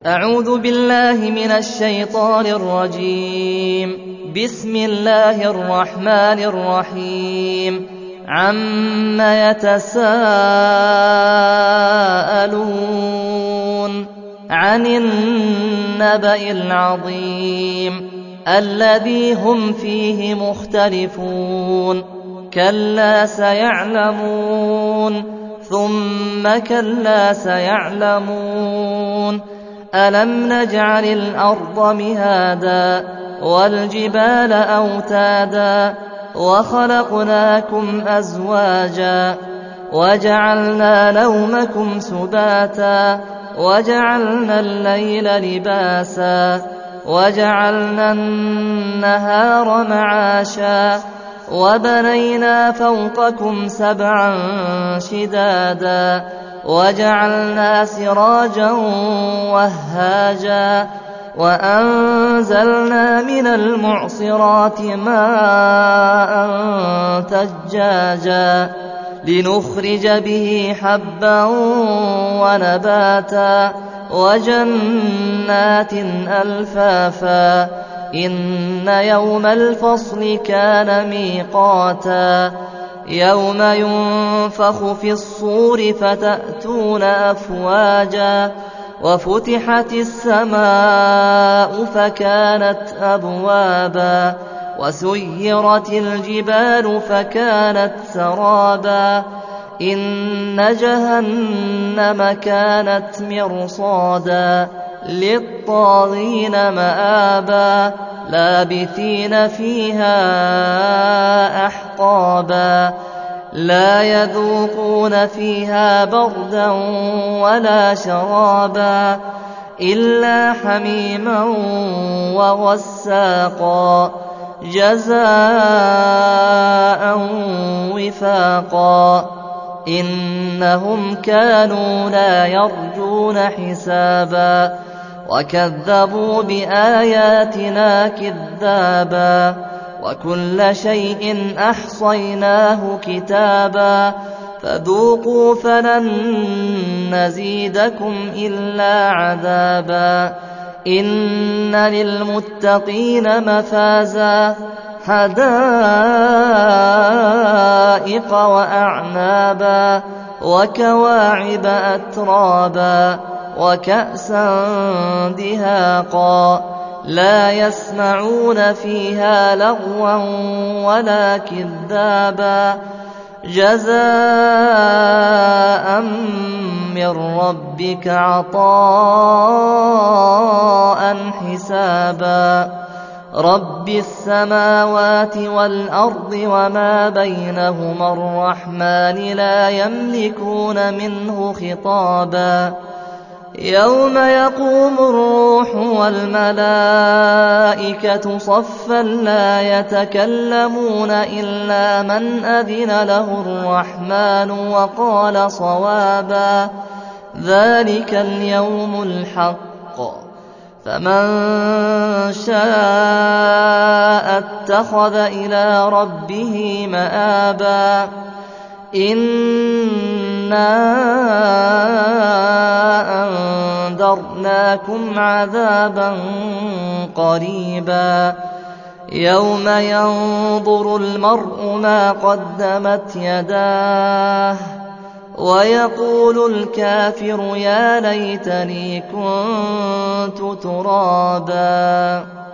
أعوذ بالله من الشيطان الرجيم. بسم الله الرحمن الرحيم. عَمَّ يتساءلون عن النبأ العظيم الذي هم فيه مختلفون كلا سيعلمون ثم كلا سيعلمون ألم نجعل الأرض مهادا والجبال أوتادا وخلقناكم أزواجا وجعلنا نومكم سباتا وجعلنا الليل لباسا وجعلنا النهار معاشا وبنينا فوقكم سبعا شدادا وجعلنا سراجا وهاجا وأنزلنا من المعصرات ماء ثجاجا لنخرج به حبا ونباتا وجنات ألفافا إن يوم الفصل كان ميقاتا يوم ينفخ في الصور فتأتون أفواجا وفتحت السماء فكانت أبوابا وسيرت الجبال فكانت سرابا إن جهنم كانت مرصادا للطاغين مآبا لابثين فيها أحقابا لا يذوقون فيها بردا ولا شرابا إلا حميما وغساقا جزاء وفاقا إنهم كانوا لا يرجون حسابا وكذبوا بآياتنا كذابا وكل شيء أحصيناه كتابا فذوقوا فلن نزيدكم إلا عذابا إن للمتقين مفازا حدائق وأعنابا وكواعب أترابا وكأسا دهاقا لا يسمعون فيها لغوا ولا كذابا جزاء من ربك عطاء حسابا رب السماوات والأرض وما بينهما الرحمن لا يملكون منه خطابا يوم يقوم الروح والملائكة صفا لا يتكلمون إلا من أذن له الرحمن وقال صوابا ذلك اليوم الحق فمن شاء اتخذ إلى ربه مآبا إنا أنذرناكم عذابا قريبا يوم ينظر المرء ما قدمت يداه ويقول الكافر يا ليتني كنت ترابا.